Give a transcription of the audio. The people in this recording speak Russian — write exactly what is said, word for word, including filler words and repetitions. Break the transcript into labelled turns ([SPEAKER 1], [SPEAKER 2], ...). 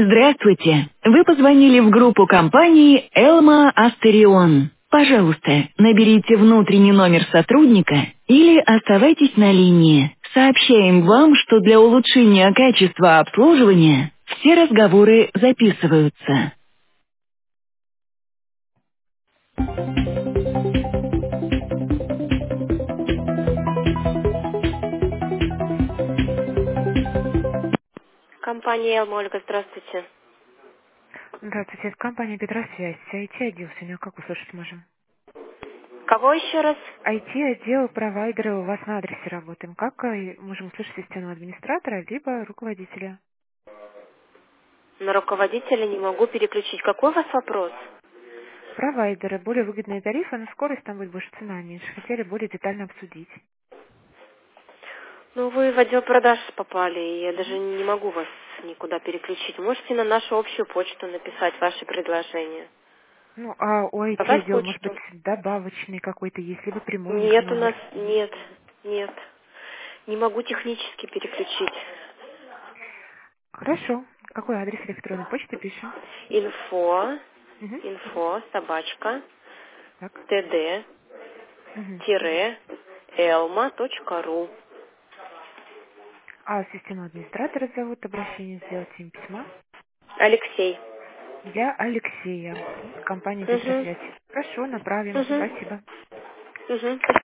[SPEAKER 1] Здравствуйте! Вы позвонили в группу компании «Элма Астерион». Пожалуйста, наберите внутренний номер сотрудника или оставайтесь на линии. Сообщаем вам, что для улучшения качества обслуживания все разговоры записываются. Компания «Элма», Ольга, здравствуйте.
[SPEAKER 2] Здравствуйте, это компания Петросвязь. ай ти-отдел сегодня как услышать можем?
[SPEAKER 1] Кого еще раз?
[SPEAKER 2] ай ти-отдел провайдера у вас на адресе работаем. Как э, можем услышать системного администратора, либо руководителя?
[SPEAKER 1] На руководителя не могу переключить. Какой у вас вопрос?
[SPEAKER 2] Провайдеры, более выгодные тарифы, но скорость там будет больше, цена меньше. Хотели более детально обсудить.
[SPEAKER 1] Ну, вы в отдел продаж попали, и я даже не могу вас никуда переключить. Можете на нашу общую почту написать ваши предложения.
[SPEAKER 2] Ну, а у
[SPEAKER 1] Давать
[SPEAKER 2] ай ти-отдела, может быть,
[SPEAKER 1] почту?
[SPEAKER 2] добавочный какой-то есть, либо прямой у них
[SPEAKER 1] Нет, у нас
[SPEAKER 2] номер.
[SPEAKER 1] нет, нет. Не могу технически переключить.
[SPEAKER 2] Хорошо. Какой адрес электронной почты пишем?
[SPEAKER 1] Инфо,
[SPEAKER 2] Угу.
[SPEAKER 1] инфо, собачка,
[SPEAKER 2] Так.
[SPEAKER 1] тд,
[SPEAKER 2] Угу.
[SPEAKER 1] тире, элма точка ру.
[SPEAKER 2] А системного администратора зовут, обращение сделать им письма?
[SPEAKER 1] Алексей.
[SPEAKER 2] Я Алексея, компания
[SPEAKER 1] Угу,
[SPEAKER 2] Петросвязь. Хорошо, направим.
[SPEAKER 1] угу,
[SPEAKER 2] Спасибо.
[SPEAKER 1] угу.